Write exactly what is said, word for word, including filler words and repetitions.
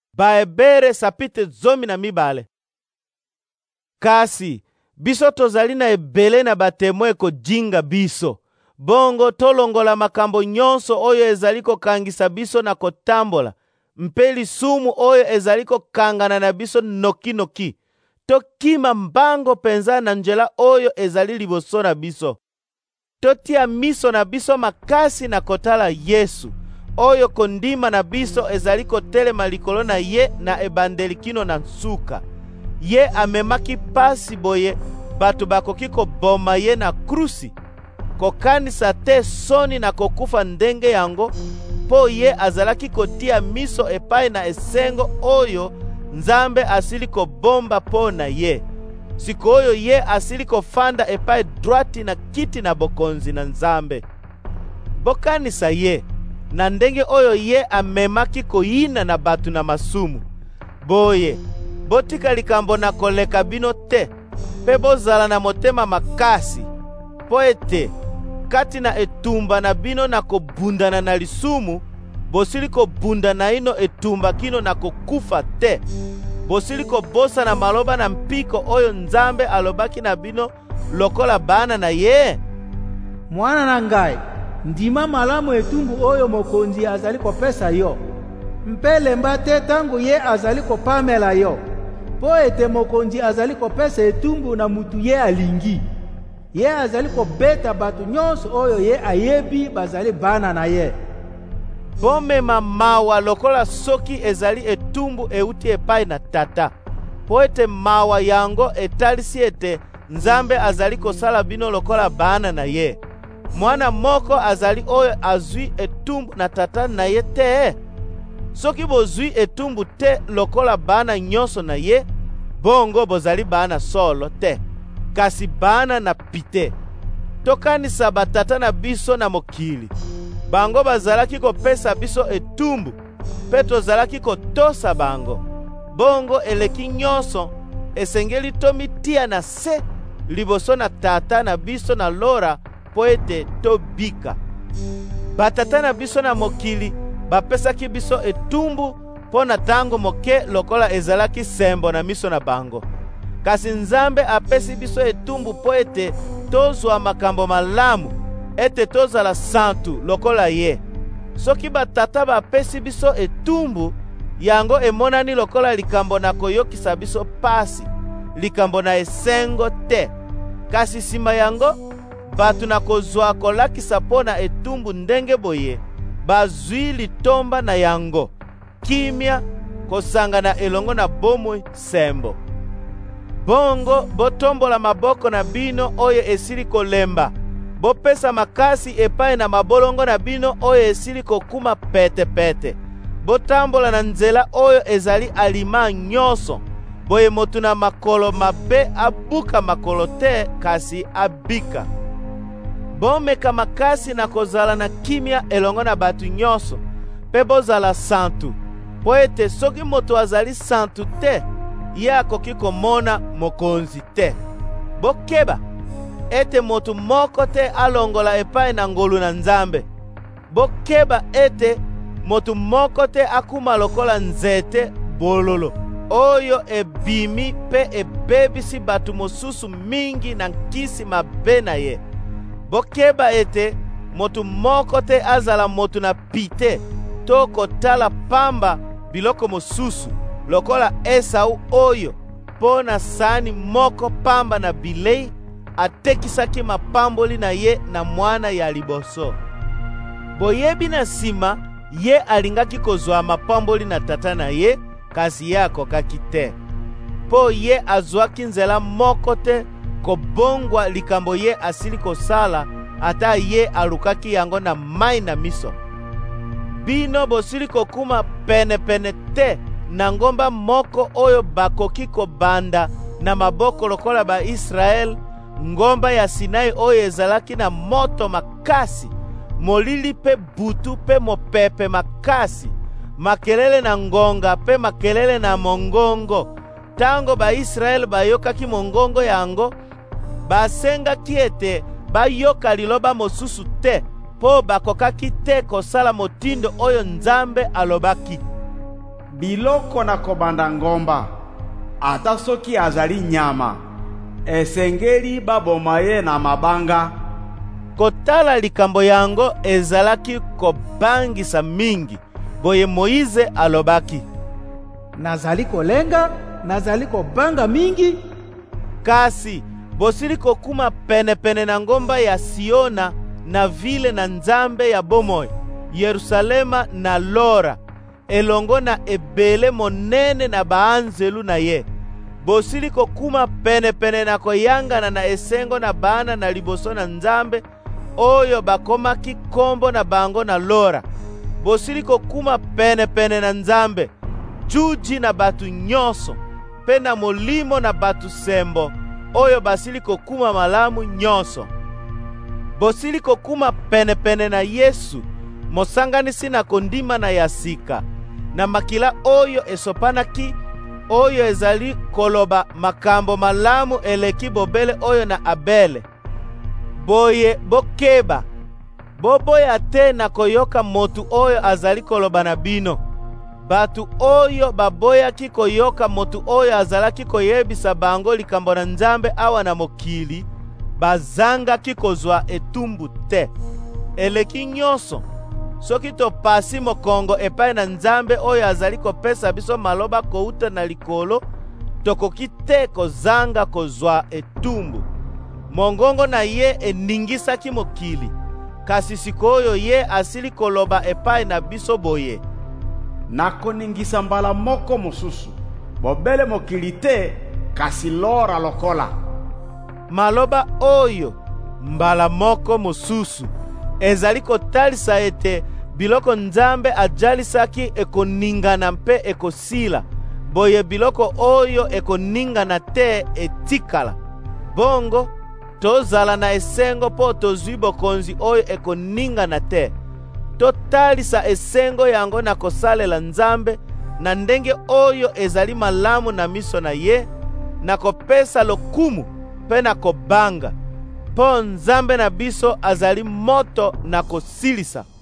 Baebere sapite zomi na mibale. Kasi biso tozali na ebele na batemoin kodinga biso, bongo tolongola makambo nyonso oyo ezali kokangisa biso na kotambola, mpe lisumu oyo ezali kokangana na biso noki-noki. Tokima mbango penza na nzela oyo ezali liboso na biso. Totia miso na biso makasi na kotala Yesu, oyo kondima na biso ezali kotelema likolo na ye na ebandeli kino na nsuka. Ye amemaki pasi boye bato bakoki koboma ye na krusi, kokanisa te soni na kokufa ndenge yango, po ye azalaki kotia miso epai na esengo oyo Nzambe asili kobomba po na ye. Sikoyo ye asili kofanda epai droiti na kiti na bokonzi na Nzambe. Bokanisa ye na ndenge oyo ye amemaki koyina na batu na masumu. Boye botika likambo na koleka bino te, pe bozala na motema makasi, po ete kati na etumba na bino na kobundana na lisumu, bosili kobundana ino etumba kino na kokufa te. Bosili kobosa na maloba na mpiko oyo Nzambe alobaki na bino lokola bana na ye. Mwana na ngai, ndima malamu etumbu oyo mokonzi azali kopesa yo, mpe lemba te tangu ye azali kopamela yo, po ete mokonzi azali kopesa etumbu na mutu ye alingi. Ye azali kobeta batu nyonso oyo ye ayebi bazali bana na ye. Bomema mawa lokola soki ezali etumbu euti epai na Tata, po ete mawa yango etalisi ete Nzambe azali kosala bino lokola bana na ye. Mwana moko azali oyo azwi etumbu na Tata na ye te. Soki bozwi etumbu te lokola bana nyonso na ye, bongo bozali bana solo te, kasi bana na pite. Tokanisa batata na biso na mokili. Bango bazalaki kopesa biso etumbu, pe tozalaki kotosa bango. Bongo eleki nyonso esengeli tomitia na se liboso na Tata na biso na lora po ete tobika. Batata na biso na mokili bapesaki biso etumbu po na tango moke lokola ezalaki sembo na miso na bango. Kasi Nzambe apesi biso etumbu po ete tozwa makambo malamu, ete tozala santu lokola ye. Soki batata bapesi biso etumbu, yango emonani lokola likambo na koyokisa biso pasi, likambo na esengo te. Kasi sima yango, batu na kozwa kolakisa po na etumbu ndenge boye, bazwi litomba na yango, kimia, kosangana elongo na bomoi sembo. Bongo botombola maboko na bino oyo esili kolemba, bopesa makasi epai na mabolongo na bino oyo esili kokuma pete pete. Botambola na nzela oyo ezali alima nyonso, boye motu na makolo mabe abuka makolo te, kasi abika. Bomeka makasi na kozala na kimia elongo na batu nyonso, pe bozala santu, po ete soki moto azali santu te, ye akoki komona mokonzi te. Bokeba ete motu moko te alongola epai na ngolu na Nzambe. Bokeba ete motu moko te akuma lokola nzete bololo, oyo ebimi pe ebebisi batu mosusu mingi na nkisi mabe na ye. Bokeba ete motu moko te azala motu na pite to kotala pamba biloko mosusu, lokola Esau oyo po na sani moko pamba na bilei atekisaki mapamboli na ye na mwana ya liboso. Boyebi na sima ye alingaki kozwa mapamboli na tata na ye, kasi ye akokaki te. Po ye azwaki nzela moko te kobongwa likambo ye asili kosala, ata ye alukaki yango na mai na miso. Bino bosili kokuma pene pene te na ngomba moko oyo bakoki kobanda na maboko lokola ba Israel, ngomba ya Sinai oyo ezalaki na moto makasi, molili pe butu pe mopepe makasi, makelele na ngonga pe makelele na mongongo. Tango ba Israel bayokaki mongongo yango, basengaki ete bayoka liloba mosusu te, po bakokaki te kosala motindo oyo Nzambe alobaki. biloko na kobanda ngomba, ata soki azali nyama, esengeli baboma ye na mabanga. Kotala likambo yango ezalaki kobangisa mingi, boye Moize alobaki: nazali kolenga, nazali kobanga mingi. Kasi bosili kokuma pene pene na ngomba ya Siona na vile na nzambe ya bomoi, Yerusalema na Lora, elongo na ebele monene na baanzelu na ye. Bosili kokuma pene pene na koyangana na esengo na bana na liboso na nzambe oyo bakomaki kombo na bango na Lora. Bosili kokuma pene pene na nzambe juji na batu nyonso, pe na molimo na batu sembo oyo basili kokuma malamu nyonso. Bosili kokuma pene pene na Yesu, mosanganisi na kondima na yasika, na makila oyo esopanaki, oyo ezali koloba makambo malamu eleki bobele oyo na Abele. Boye bokeba, boboya te na koyoka motu oyo azali koloba na bino. Batu oyo baboyaki koyoka motu oyo azalaki koyebisa bango likambo na Nzambe awa na mokili, bazangaki kozwa etumbu te. Eleki nyonso, soki topasi mokongo epai na Nzambe oyo azali kopesa biso maloba kouta na likolo, tokoki te kozanga kozwa etumbu. Mongongo na ye eningisaki mokili, kasi sikoyo ye asili koloba epai na biso boye: nakoningisa mbala moko mosusu, bobele mokili te, kasi Lora lokola. Maloba oyo mbala moko mosusu ezali kotalisa ete biloko Nzambe ajalisaki ekoningana mpe ekosila, boye biloko oyo ekoningana te etikala. Bongo tozala na esengo po tozwi bokonzi oyo ekoningana te. Totalisa esengo yango na kosalela Nzambe na ndenge oyo ezali malamu na miso na ye, na kopesa lokumu pe na kobanga, po Nzambe na biso azali moto na kosilisa.